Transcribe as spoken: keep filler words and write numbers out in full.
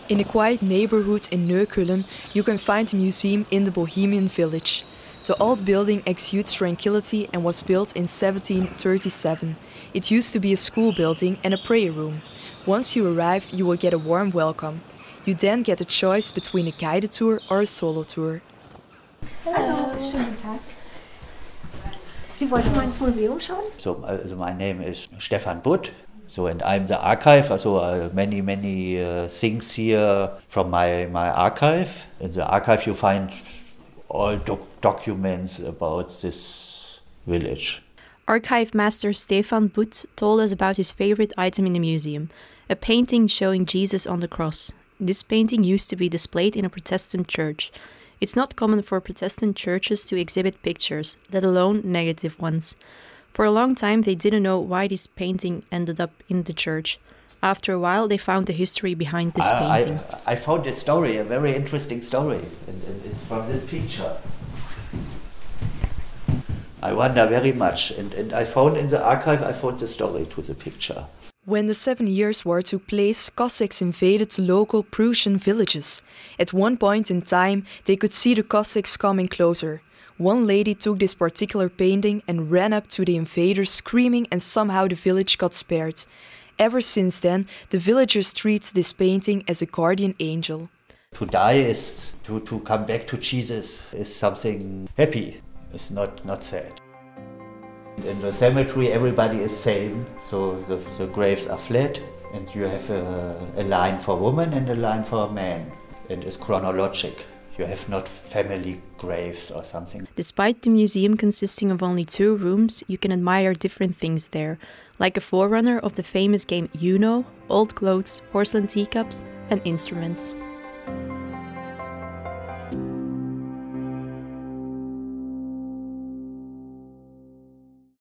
In a quiet neighborhood in Neukölln, you can find a museum in the Bohemian village. The old building exudes tranquility and was built in seventeen thirty-seven. It used to be a school building and a prayer room. Once you arrive, you will get a warm welcome. You then get a choice between a guided tour or a solo tour. Hallo, schönen guten Tag. Sie wollten mal ins Museum schauen? So, also my name is Stefan Butt. So, and I'm the archive. So, uh, many, many uh, things here from my, my archive. In the archive, you find all doc- documents about this village. Archive master Stefan Butt told us about his favorite item in the museum, a painting showing Jesus on the cross. This painting used to be displayed in a Protestant church. It's not common for Protestant churches to exhibit pictures, let alone negative ones. For a long time, they didn't know why this painting ended up in the church. After a while, they found the history behind this I, painting. I, I found a story, a very interesting story, and, and it's from this picture. I wonder very much, and, and I found in the archive, I found the story to the picture. When the Seven Years' War took place, Cossacks invaded the local Prussian villages. At one point in time, they could see the Cossacks coming closer. One lady took this particular painting and ran up to the invaders screaming, and somehow the village got spared. Ever since then, the villagers treat this painting as a guardian angel. To die is, to, to come back to Jesus is something happy, it's not, not sad. In the cemetery everybody is same, so the, the graves are flat and you have a, a line for woman and a line for a man, and it's chronologic. You have not family graves or something. Despite the museum consisting of only two rooms, you can admire different things there, like a forerunner of the famous game Uno, old clothes, porcelain teacups and instruments.